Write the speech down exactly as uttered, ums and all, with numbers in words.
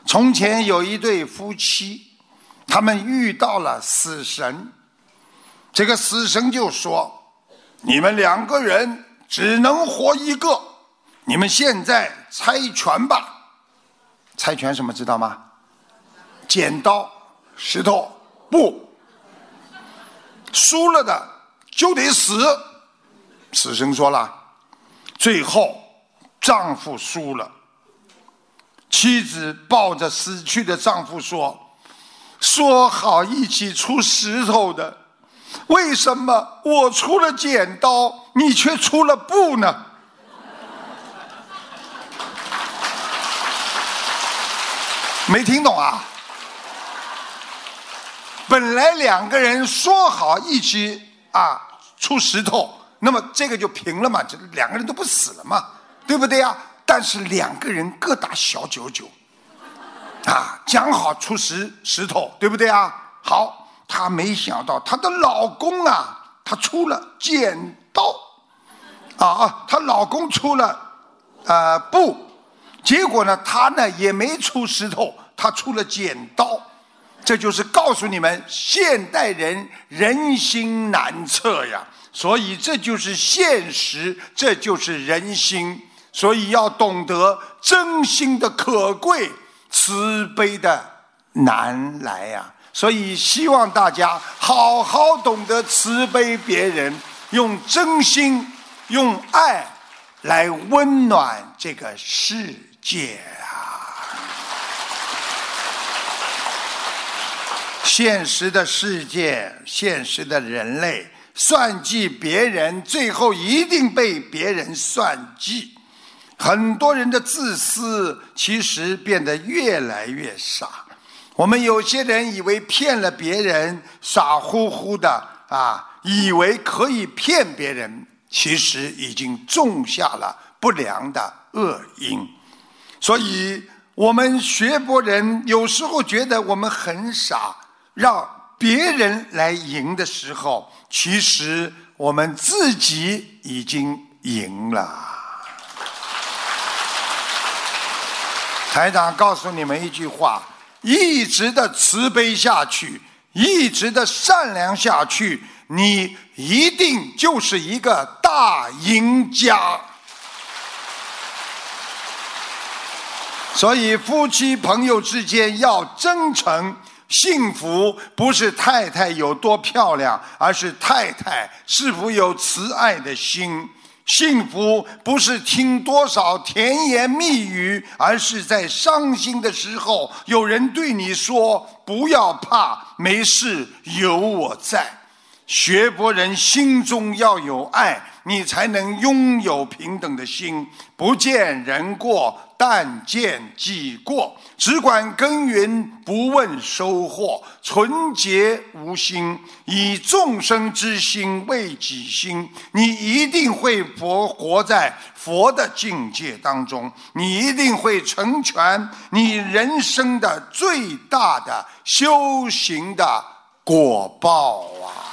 从前有一对夫妻，他们遇到了死神。这个死神就说：你们两个人只能活一个，你们现在猜拳吧。猜拳什么知道吗？剪刀石头布，输了的就得死。死神说了，最后丈夫输了，妻子抱着死去的丈夫说：说好一起出石头的，为什么我出了剪刀，你却出了布呢？没听懂啊？本来两个人说好一起啊出石头，那么这个就平了嘛，这两个人都不死了嘛，对不对啊？但是两个人各打小九九啊，讲好出石石头，对不对啊？好，她没想到她的老公啊，他出了剪刀啊啊，她老公出了呃布，结果呢，她呢也没出石头，她出了剪刀。这就是告诉你们，现代人人心难测呀，所以这就是现实，这就是人心，所以要懂得真心的可贵，慈悲的难来呀。所以希望大家好好懂得慈悲别人，用真心用爱来温暖这个世界啊。现实的世界，现实的人类，算计别人，最后一定被别人算计。很多人的自私其实变得越来越傻。我们有些人以为骗了别人，傻乎乎的啊，以为可以骗别人，其实已经种下了不良的恶因。所以我们学佛人有时候觉得我们很傻，让别人来赢的时候，其实我们自己已经赢了。台长告诉你们一句话，一直的慈悲下去，一直的善良下去，你一定就是一个大赢家。所以夫妻朋友之间要真诚。幸福不是太太有多漂亮，而是太太是否有慈爱的心。幸福不是听多少甜言蜜语，而是在伤心的时候有人对你说不要怕，没事，有我在。学佛人心中要有爱，你才能拥有平等的心，不见人过，但见己过，只管耕耘，不问收获，纯洁无心，以众生之心为己心，你一定会活活在佛的境界当中，你一定会成全你人生的最大的修行的果报啊！